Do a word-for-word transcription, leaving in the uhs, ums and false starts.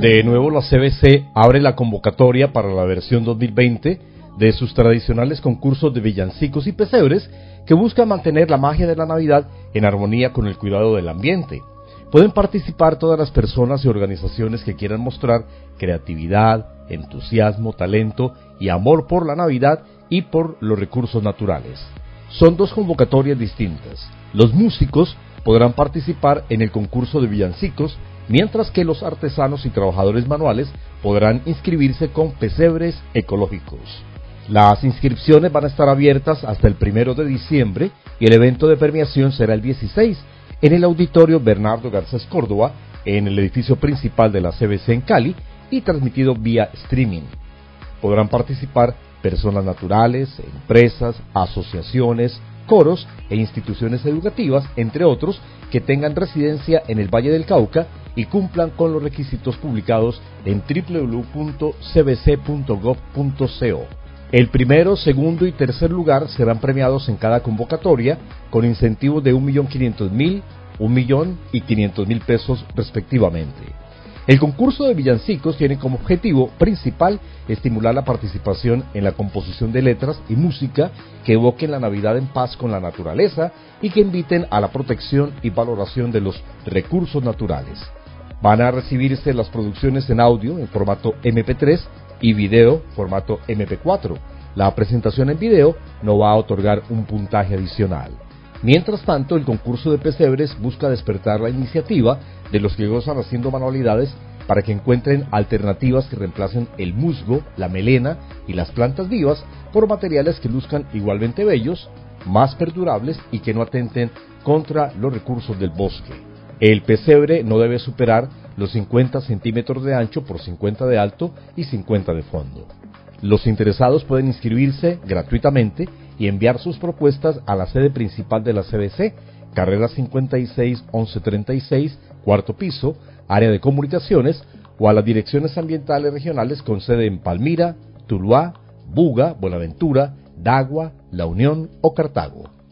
De nuevo, la C B C abre la convocatoria para la versión dos mil veinte de sus tradicionales concursos de villancicos y pesebres que buscan mantener la magia de la Navidad en armonía con el cuidado del ambiente. Pueden participar todas las personas y organizaciones que quieran mostrar creatividad, entusiasmo, talento y amor por la Navidad y por los recursos naturales. Son dos convocatorias distintas. Los músicos podrán participar en el concurso de villancicos, mientras que los artesanos y trabajadores manuales podrán inscribirse con pesebres ecológicos. Las inscripciones van a estar abiertas hasta el primero de diciembre y el evento de premiación será el dieciséis en el Auditorio Bernardo Garcés Córdoba, en el edificio principal de la C B C en Cali y transmitido vía streaming. Podrán participar personas naturales, empresas, asociaciones, coros e instituciones educativas, entre otros, que tengan residencia en el Valle del Cauca y cumplan con los requisitos publicados en doble u doble u doble u punto c b c punto gov punto co. El primero, segundo y tercer lugar serán premiados en cada convocatoria con incentivos de un millón quinientos mil, un millón y quinientos mil pesos respectivamente. El concurso de villancicos tiene como objetivo principal estimular la participación en la composición de letras y música que evoquen la Navidad en paz con la naturaleza y que inviten a la protección y valoración de los recursos naturales. Van a recibirse las producciones en audio en formato eme pe tres y video formato eme pe cuatro. La presentación en video no va a otorgar un puntaje adicional. Mientras tanto, el concurso de pesebres busca despertar la iniciativa de los que gozan haciendo manualidades para que encuentren alternativas que reemplacen el musgo, la melena y las plantas vivas por materiales que luzcan igualmente bellos, más perdurables y que no atenten contra los recursos del bosque. El pesebre no debe superar los cincuenta centímetros de ancho por cincuenta de alto y cincuenta de fondo. Los interesados pueden inscribirse gratuitamente y enviar sus propuestas a la sede principal de la C B C, carrera cincuenta y seis once treinta y seis, cuarto piso, área de comunicaciones, o a las direcciones ambientales regionales con sede en Palmira, Tuluá, Buga, Buenaventura, Dagua, La Unión o Cartago.